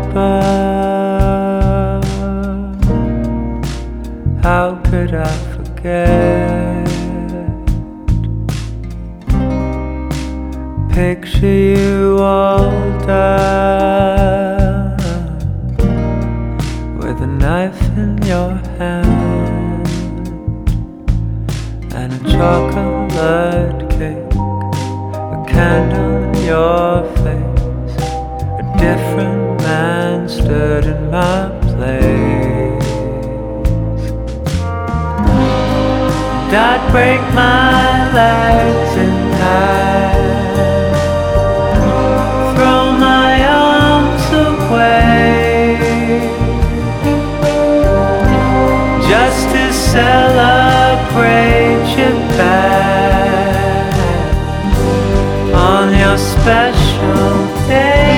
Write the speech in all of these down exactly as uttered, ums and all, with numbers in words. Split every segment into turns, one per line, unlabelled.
above. How could I forget? Picture you all done, with a knife in your hand and a chocolate cake, a candle in your face. A different man stood in my place. And I'd break my legs in half, throw my arms away, just to celebrate you back on your special day.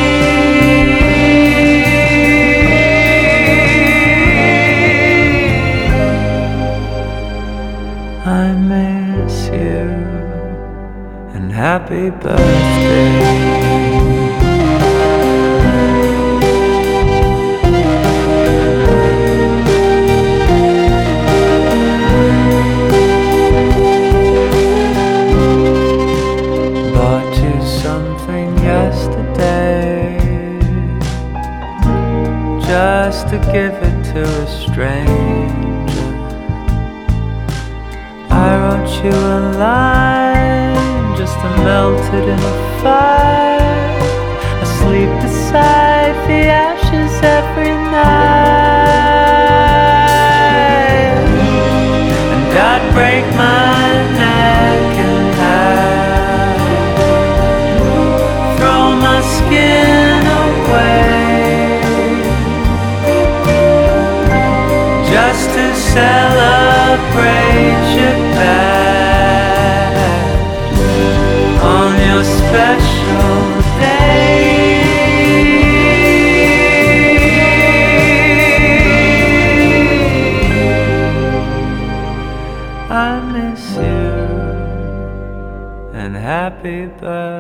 I miss you and happy birthday. Yesterday, just to give it to a stranger. I wrote you a line just to melt it in a fire. I sleep beside the ashes every night, and I'd break my neck in half, throw my skin away, just to celebrate you back on your special day. I miss you and happy birthday.